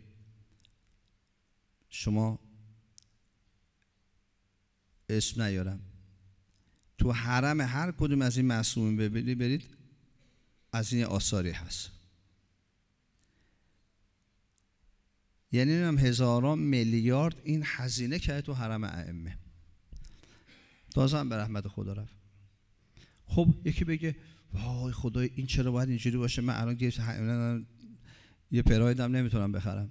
شما اسم نیارم، تو حرم هر کدوم از این معصومین ببینید، برید از این آثاری هست. یعنی هم هزاران میلیارد این هزینه کرده تو حرم ائمه، تازه هم به رحمت خدا رفت. خب یکی بگه وای خدا این چرا باید اینجوری باشه، من الان یه پراید نمیتونم بخرم.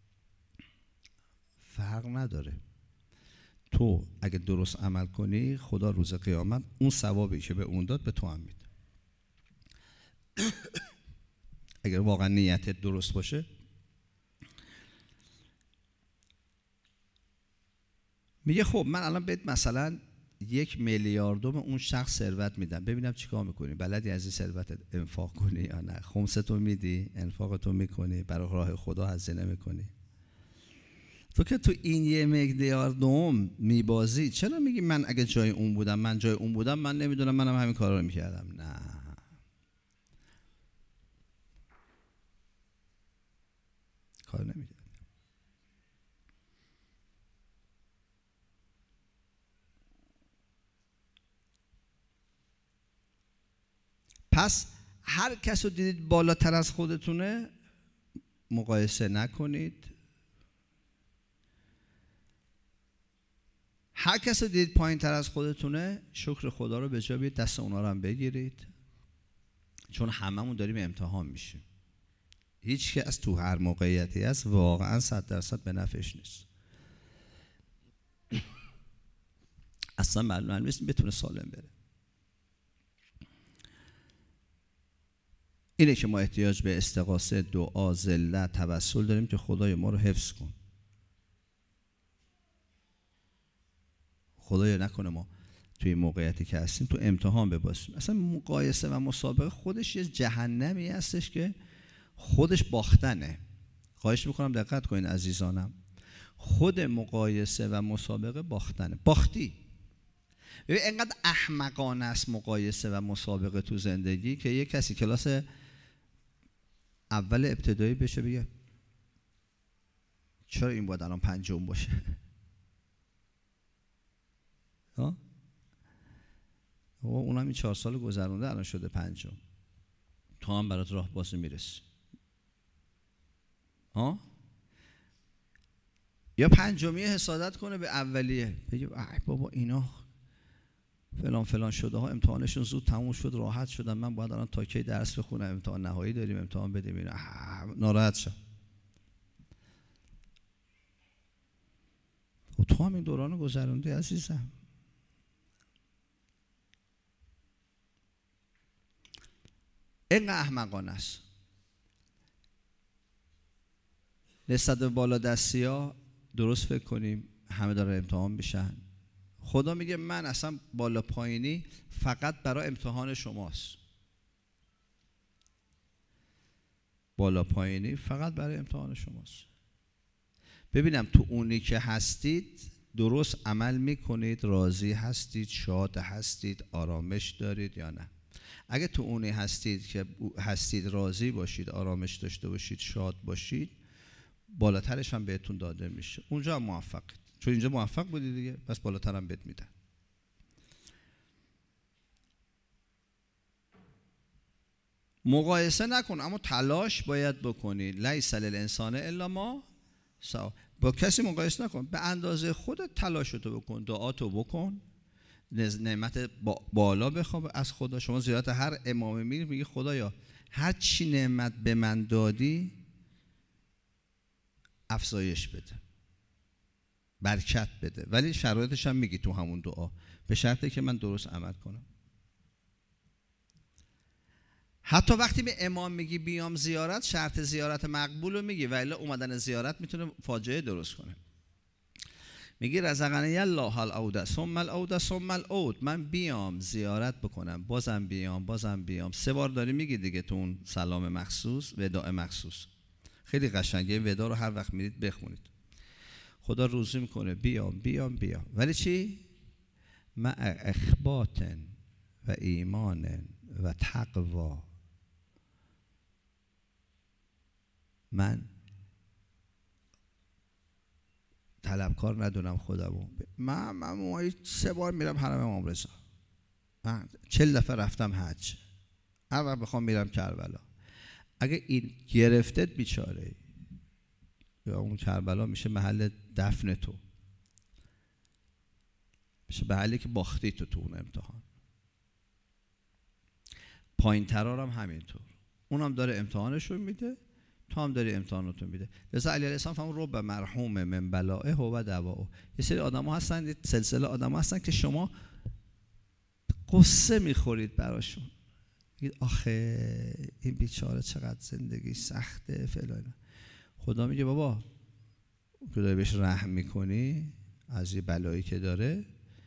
فرق نداره، تو اگه درست عمل کنی، خدا روز قیامت اون ثوابی که به اون داد به تو هم میده. اگر واقعا نیتت درست باشه. میگه خب من الان بهت مثلا یک میلیاردم اون شخص ثروت میدم، ببینم چیکار میکنی، بلدی از این ثروتت انفاق کنی یا نه، خمستو میدی، انفاقتو میکنی، برای راه خدا هزینه میکنی. تو که تو این یه میلیاردم میبازی، چرا میگی من اگه جای اون بودم، من جای اون بودم، من نمیدونم، منم همین کارا رو میکردم؟ نه، کار نمیکردم. پس هر کس رو دیدید بالاتر از خودتونه، مقایسه نکنید. هر کس رو دیدید پایین تر از خودتونه، شکر خدا رو به جا بیارید، دست اونا رو هم بگیرید، چون هممون داریم امتحان میشیم. هیچ کس تو هر موقعیتی هست واقعا صد درصد به نفعش نیست، اصلا معلوم نیست بتونه سالم بره. اینه که ما احتیاج به استغاثه، دعا، ذلت، توسل داریم که خدای ما رو حفظ کن. خدایا نکنه ما توی موقعیتی که هستیم تو امتحان ببازیم. اصلا مقایسه و مسابقه خودش یه جهنمی هستش که خودش باختنه. خواهش میکنم دقت کنین عزیزانم، خود مقایسه و مسابقه باختنه. باختی. ببین اینقدر احمقانه است مقایسه و مسابقه تو زندگی که یه کسی کلاس اول ابتدایی بشه بگه چرا این باید الان پنجم باشه؟ ها؟ اونم این چهار سال گذرونده الان شده پنجم، تو هم برات راه باز میرسی. ها؟ یا پنجمی حسادت کنه به اولیه، بگه ای بابا اینا فلان فلان شده ها امتحانشون زود تموم شد، راحت شدن، من باید الان تا کی درس بخونم، امتحان نهایی داریم، امتحان بدیم، اینا ناراحت شم. و تو هم این دوران گذروندی عزیزم. این احمقانه است. نسبت به بالا دستی ها درست فکر کنیم، همه داره امتحان میشن. خدا میگه من اصلا بالا پایینی فقط برای امتحان شماست. بالا پایینی فقط برای امتحان شماست. ببینم تو اونی که هستید درست عمل میکنید، راضی هستید، شاد هستید، آرامش دارید یا نه. اگه تو اونی هستید که هستید راضی باشید، آرامش داشته باشید، شاد باشید، بالاترش هم بهتون داده میشه. اونجا هم موفقید، چون اینجا موفق بودید دیگه، پس بالاتر هم بهت میدن. مقایسه نکن، اما تلاش باید بکنی. لیس للانسان الا ما سعی. با کسی مقایسه نکن، به اندازه خودت تلاشتو بکن، دعاتو بکن، نعمت بالا بخواه از خدا. شما زیارت هر امام میری میگی خدایا هر چی نعمت به من دادی افزایش بده، برکت بده، ولی شرایطش هم میگی تو همون دعا، به شرطی که من درست عمل کنم. حتی وقتی به امام میگی بیام زیارت، شرط زیارت مقبول رو میگی، ولی اومدن زیارت میتونه فاجعه درست کنه. میگی رزقنی الله العوده ثم العوده ثم العود، من بیام زیارت بکنم، بازم بیام، بازم بیام. سه بار داری میگی دیگه تو اون سلام مخصوص، وداع مخصوص. خیلی قشنگه، ودا رو هر وقت میرید بخونید. خدا روزی میکنه بیام بیام بیام، ولی چی؟ مع اخبات و ایمان و تقوا. من طلبکار ندونم خودمو، من من سه بار میرم حرم امام رضا، من چهل دفعه رفتم حج، هر وقت بخوام میرم کربلا. اگه این گرفتت بیچاره، یا اون کربلا میشه محل دفن تو، میشه محلی که باختی تو تو اون امتحان. پایین ترار هم همینطور، اونم داره امتحانشو میده، تو هم داری امتحاناتو میده. لذا علی علیه السلام فرمود رب مرحوم من بلائه و دواء. یه سری آدما هستن، یه سلسله آدما هستن که شما قصه میخورید براشون، میگید آخه این بیچاره چقدر زندگی سخته فلان. خدا میگه بابا که داری بهش رحم میکنی از یه بلایی که داره،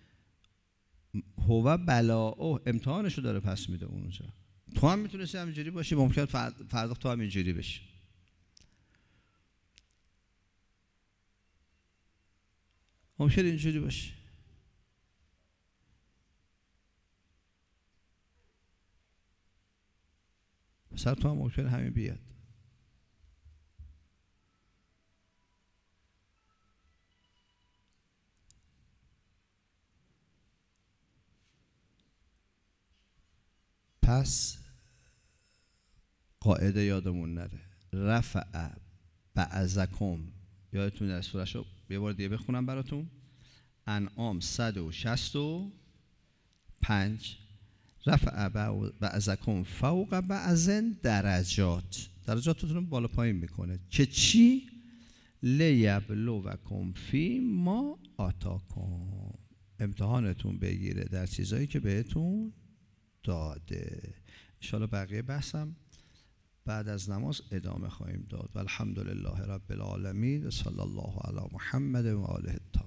هو بلاء، امتحانشو داره پس میده اونجا. تو هم میتونستی همینجوری باشی، ممکن فردا تو هم اینجوری بشی. ممکن اینجوری باشی. مثلا تو هم ممکن همین بیاد. پس قاعده یادمون نره، رفع بعضکم، یادتون در سورهشو یه بار دیگه بخونم براتون، انعام صد و شصت و پنج، رفع بعضکم فوق بعض درجات، درجاتتون رو بالا پایین میکنه که چی؟ لیبلوکم فی ما آتاکم، امتحانتون بگیره در چیزایی که بهتون داده. انشاءالله بقیه بحثم بعد از نماز ادامه خواهیم داد. و الحمدلله رب العالمین و صلی الله علی محمد و آله الطاهرین.